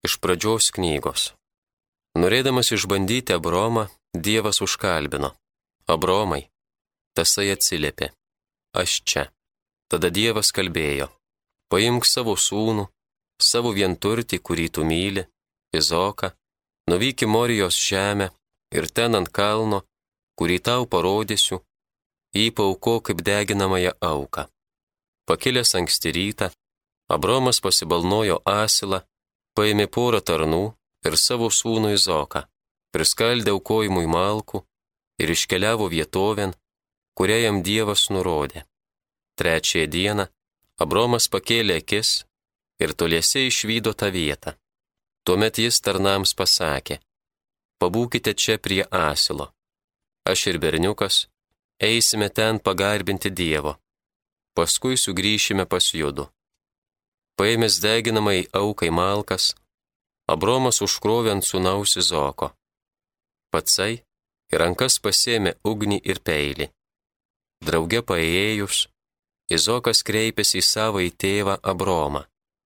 Iš pradžios knygos. Norėdamas išbandyti Abromą, Dievas užkalbino. Abromai, tasai atsiliepė. Aš čia. Tada Dievas kalbėjo. Paimk savo sūnų, savo vienturtį, kurį tu myli, Izoką, nuvyk į Morijos žemę ir ten ant kalno, kurį tau parodysiu, jį paaukok kaip deginamąją auką. Pakilęs anksti rytą, Abromas pasibalnojo asilą, paėmė porą tarnų ir savo sūnų Izoką, priskaldė aukojimui malkų ir iškeliavo vietovėn, kurią jam Dievas nurodė. Trečiąją dieną Abromas pakėlė akis ir toliese išvydo tą vietą. Tuomet jis tarnams pasakė, pabūkite čia prie asilo. Aš ir berniukas eisime ten pagarbinti Dievo. Paskui sugrįšime pas judu. Paėmęs deginamai aukai malkas, Abromas užkrovė ant sūnaus Izoko. Patsai į rankas pasėmė ugnį ir peilį. Drauge paėjus, Izokas kreipėsi į savąjį tėvą Abromą.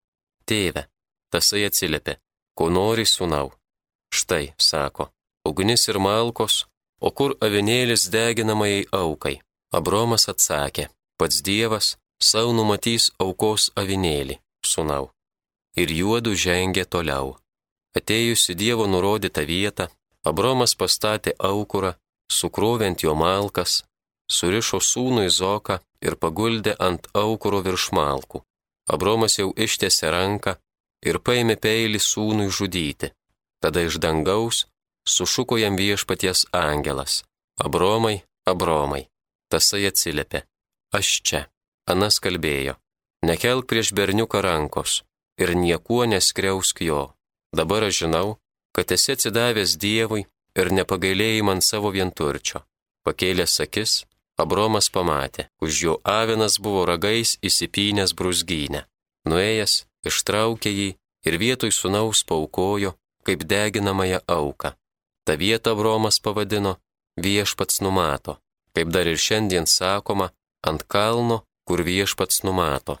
Tėve, tasai atsiliepė, ko nori sūnau? Štai, sako, ugnis ir malkos, o kur avinėlis deginamai aukai? Abromas atsakė, pats Dievas sau numatys aukos avinėlį, sūnau. Ir juodu žengė toliau. Atėjusi Dievo nurodytą vietą, Abromas pastatė aukurą, sukrovė ant jo malkas, surišo sūnų Izoką ir paguldė ant aukuro virš malkų. Abromas jau ištiesė ranką ir paėmė peilį sūnui žudyti. Tada iš dangaus sušuko jam viešpaties angelas. Abromai, Abromai, tasai atsiliepė. Aš čia. Anas kalbėjo. Nekelk prieš berniuką rankos ir niekuo neskriausk jo. Dabar aš žinau, kad esi atsidavęs Dievui ir nepagailėjai man savo vienturčio. Pakėlęs akis, Abromas pamatė, už jo avinas buvo ragais įsipynęs brūzgynę. Nuėjęs, ištraukė jį ir vietoj sūnaus paaukojo, kaip deginamąją auką. Ta vietą Abromas pavadino Viešpats numato, kaip dar ir šiandien sakoma, ant kalno, kur Viešpats numato.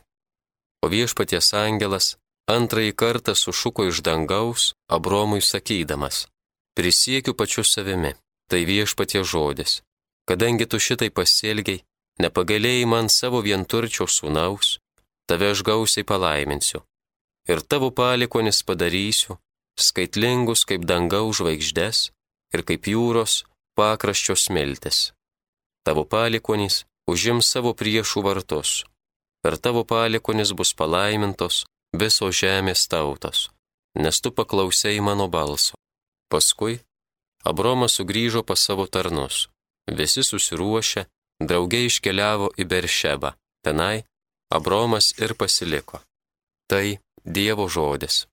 O viešpaties angelas antrąjį kartą sušuko iš dangaus Abromui sakydamas, prisiekiu pačiu savimi, tai Viešpaties žodis. Kadangi tu šitai pasielgiai, nepagailėjai man savo vienturčio sūnaus, tave aš gausiai palaiminsiu. Ir tavo palikonis padarysiu, skaitlingus kaip dangaus žvaigždes ir kaip jūros pakraščio smiltis. Tavo palikonis užims savo priešų vartus. Per tavo palikonis bus palaimintos visos žemės tautos, nes tu paklausei mano balso. Paskui Abromas sugrįžo pas savo tarnus. Visi susiruošę, drauge iškeliavo į Beršebą. Tenai Abromas ir pasiliko. Tai Dievo žodis.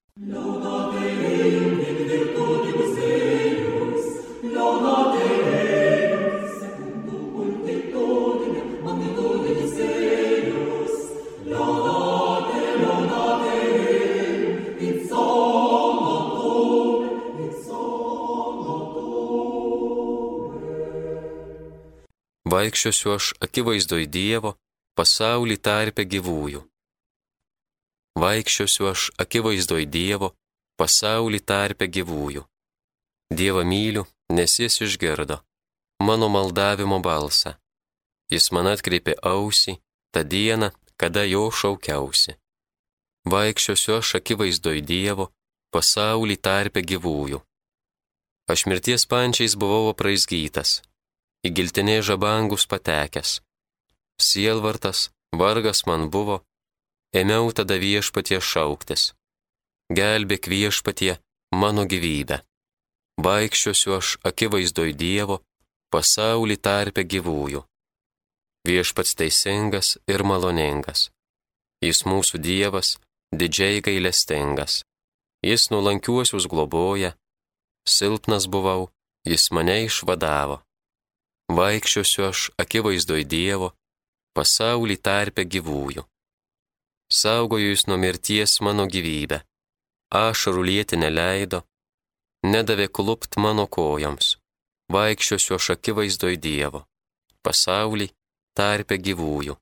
Vaikščiosiu aš akivaizdoj Dievo, pasaulį tarpe gyvųjų. Vaikščiosiu aš akivaizdoj Dievo, pasaulį tarpe gyvųjų. Dievą myliu, nes jis išgirdo mano maldavimo balsą. Jis man atkreipė ausį tą dieną, kada jo šaukiausi. Vaikščiosiu aš akivaizdoj Dievo, pasaulį tarpe gyvųjų. Aš mirties pančiais buvau apraizgytas, į giltinė žabangus patekęs. Sielvartas, vargas man buvo, ėmiau tada Viešpatie šauktis. Gelbėk Viešpatie mano gyvybę. Vaikščiosiu aš akivaizdoj Dievo, pasaulį tarpe gyvųjų. Viešpats teisingas ir maloningas. Jis mūsų Dievas, didžiai gailestingas. Jis nuolankiuosius globoja. Silpnas buvau, jis mane išvadavo. Vaikščiosiu aš akivaizdoj Dievo, pasaulį tarpe gyvųjų. Saugoju jis nuo mirties mano gyvybę. Ašarų lieti neleido, nedavė klupt mano kojoms. Vaikščiosiu aš akivaizdoj Dievo, pasaulį tarpe gyvųjų.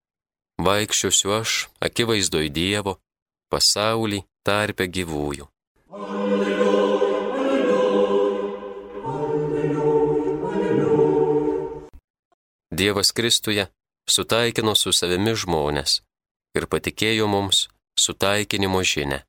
Vaikščiosiu aš akivaizdoj Dievo, pasaulį tarpe gyvųjų. Dievas Kristuje sutaikino su savimi žmones ir patikėjo mums sutaikinimo žinią.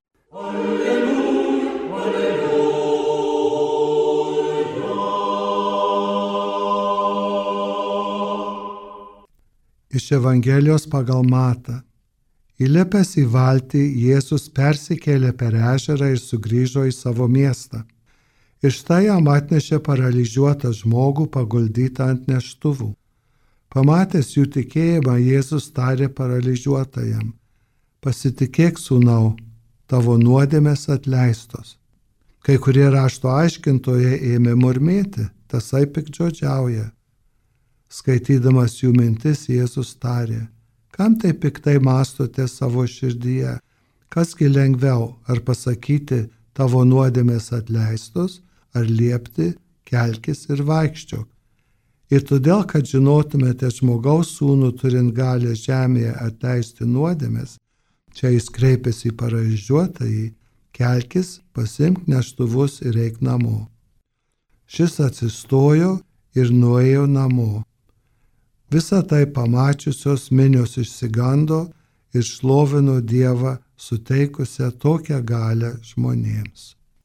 Iš Evangelijos pagal Matą. Įlipęs į valtį, Jėzus persikėlė per ežerą ir sugrįžo į savo miestą. Ir štai jam atnešė paralyžiuotą žmogų paguldytą ant neštuvų. Pamatęs jų tikėjimą, Jėzus tarė paralyžiuotajam: pasitikėk, sūnau, tavo nuodėmės atleistos. Kai kurie rašto aiškintojai ėmė murmėti: tasai piktžodžiauja. Skaitydamas jų mintis, Jėzus tarė: kam tai piktai mąstote savo širdyje? Kasgi lengviau, ar pasakyti tavo nuodėmės atleistos, ar liepti kelkis ir vaikščiok? Ir todėl, kad žinotumėte žmogaus sūnų turint galę žemėje atleisti nuodėmės, čia jis kreipėsi į paralyžiuotąjį: kelkis, pasiimk neštuvus ir eik namo. Šis atsistojo ir nuėjo namo. Visą tai pamačiusios minios išsigando ir šlovino Dievą, suteikusią tokią galią žmonėms.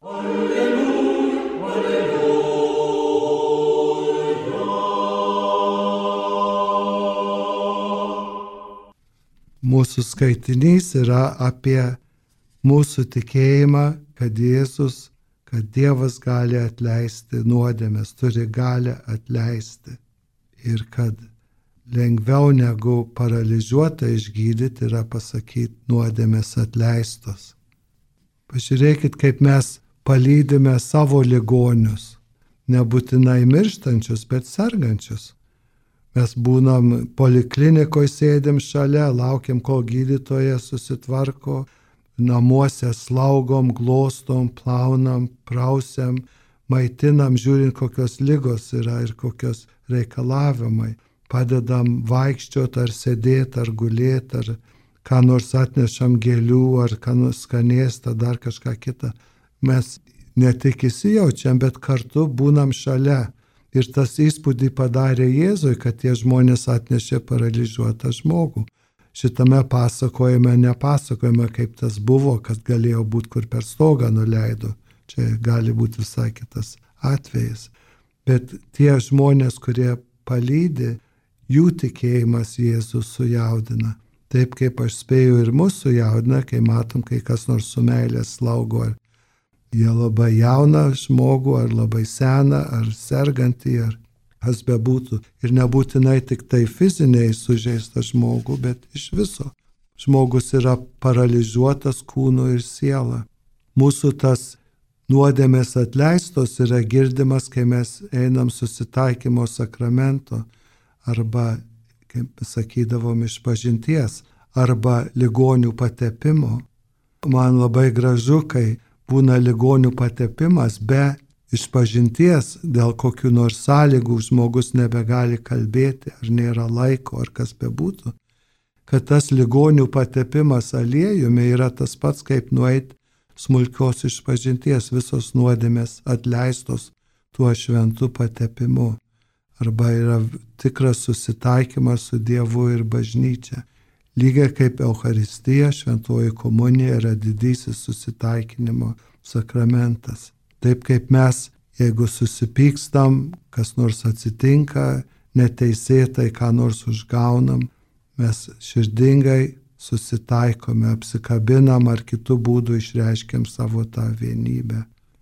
Mūsų skaitinys yra apie mūsų tikėjimą, kad Jėzus, kad Dievas gali atleisti nuodėmes, turi galią atleisti. Ir kad lengviau negu paralyžiuotą išgydyti yra pasakyti nuodėmės atleistos. Pažiūrėkit, kaip mes palydime savo ligonius, nebūtinai mirštančius, bet sergančius. Mes būnam poliklinikoje, sėdim šalia, laukiam, kol gydytojas susitvarko, namuose slaugom, glostom, plaunam, prausiam, maitinam, žiūrint, kokios ligos yra ir kokios reikalavimai. Padedam vaikščioti, ar sėdėti, ar gulėti, ar ką nors atnešam gėlių, ar ką nors skanėstą, dar kažką kitą. Mes ne tik įsijaučiam, bet kartu būnam šalia. Ir tas įspūdį padarė Jėzui, kad tie žmonės atnešė paralyžiuotą žmogų. Šitame pasakojime nepasakojame, kaip tas buvo, kad galėjo būti, kur per stogą nuleido. Čia gali būti visai kitas atvejis. Bet tie žmonės, kurie palydi, jų tikėjimas Jėzus sujaudina. Taip kaip aš spėju ir mus sujaudina, kai matom, kai kas nors su meilė slaugo. Ar jie labai jauną žmogų, ar labai seną, ar sergantį, ar kas bebūtų. Ir nebūtinai tik tai fiziniai sužeistą žmogų, bet iš viso. Žmogus yra paralyžiuotas kūnu ir siela. Mūsų tas nuodėmės atleistos yra girdimas, kai mes einam susitaikymo sakramento, arba, kaip sakydavom, išpažinties, arba ligonių patepimo. Man labai gražu, kai būna ligonių patepimas be išpažinties, dėl kokių nors sąlygų žmogus nebegali kalbėti, ar nėra laiko, ar kas bebūtų, kad tas ligonių patepimas aliejumi yra tas pats, kaip nueit smulkios išpažinties, visos nuodėmės atleistos tuo šventu patepimu. Arba yra tikras susitaikymas su Dievu ir bažnyčia. Lygiai kaip Eucharistija, šventoji komunija yra didysis susitaikinimo sakramentas. Taip kaip mes, jeigu susipykstam, kas nors atsitinka, neteisėtai ką nors užgaunam, mes širdingai susitaikome, apsikabinam ar kitų būdų išreiškiam savo tą vienybę.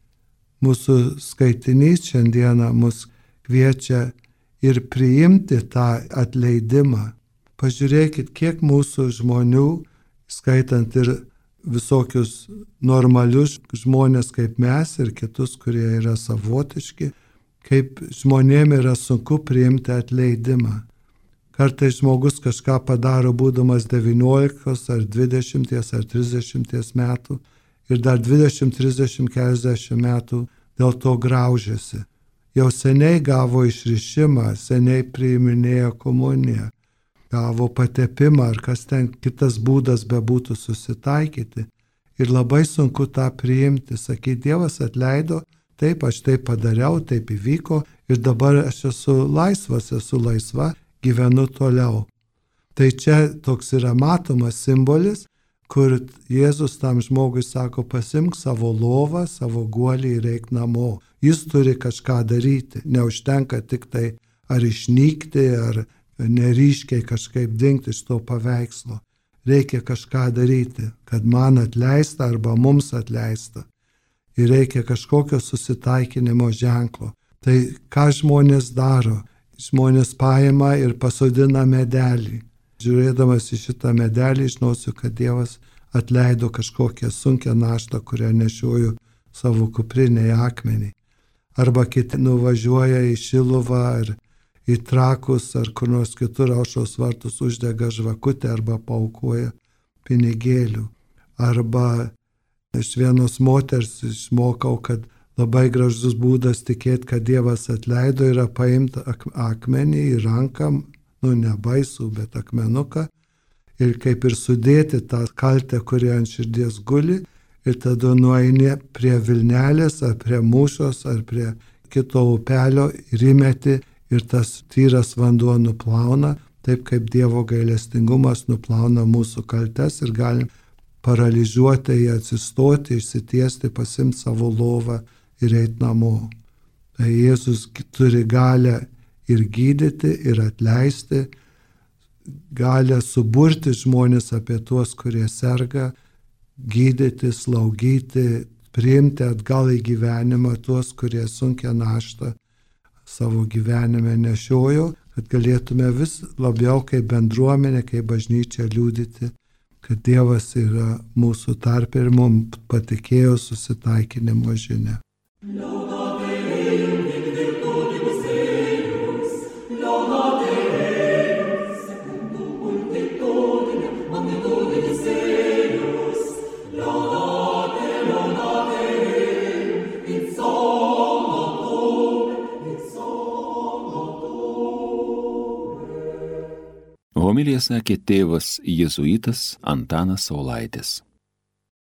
Mūsų skaitinys šiandieną mus kviečia ir priimti tą atleidimą. Pažiūrėkit, kiek mūsų žmonių, skaitant ir visokius normalius žmonės kaip mes ir kitus, kurie yra savotiški, kaip žmonėm yra sunku priimti atleidimą. Kartais žmogus kažką padaro būdamas 19 ar 20 ar 30 metų ir dar 20, 30, 40 metų dėl to graužiasi. Jau seniai gavo išrišimą, seniai priiminėjo komuniją, gavo patepimą ar kas ten kitas būdas bebūtų susitaikyti. Ir labai sunku tą priimti, sakyti, Dievas atleido, taip, aš taip padariau, taip įvyko ir dabar aš esu laisvas, esu laisva gyvenu toliau. Tai čia toks yra matomas simbolis, kur Jėzus tam žmogui sako, pasimk savo lovą, savo guolį ir eik namo. Jis turi kažką daryti, neužtenka tik tai ar išnykti, ar neryškiai kažkaip dingti iš to paveikslo. Reikia kažką daryti, kad man atleista arba mums atleista. Ir reikia kažkokio susitaikinimo ženklo. Tai ką žmonės daro? Žmonės paima ir pasodina medelį. Žiūrėdamas į šitą medelį, žinosiu, kad Dievas atleido kažkokią sunkią naštą, kurią nešioju savo kuprinėje akmenį. Arba kiti nuvažiuoja į Šiluvą ar į Trakus ar kur nors kitur Aušros vartus uždega žvakutę arba paukoja pinigėlių. Arba iš vienos moters išmokau, kad labai gražus būdas tikėti, kad Dievas atleido, yra paimti akmenį į ranką, nebaisu, bet akmenuką, ir kaip ir sudėti tą kaltę, kuri ant širdies guli, ir tada nueini prie Vilnelės, ar prie Mūšos, ar prie kito upelio ir įmeti, ir tas tyras vanduo nuplauna, taip kaip Dievo gailestingumas nuplauna mūsų kaltes ir galim paralyžiuotai atsistoti, išsitiesti, pasimti savo lovą ir eiti namo. Tai Jėzus turi galę ir gydyti, ir atleisti, galę suburti žmonės apie tuos, kurie serga, gydyti, slaugyti, priimti atgal į gyvenimą tuos, kurie sunkią naštą savo gyvenime nešiojo, kad galėtume vis labiau kaip bendruomenė, kaip bažnyčia liudyti, kad Dievas yra mūsų tarpe ir mums patikėjo susitaikinimo žinia. Homiliją sakė tėvas jėzuitas Antanas Saulaitis.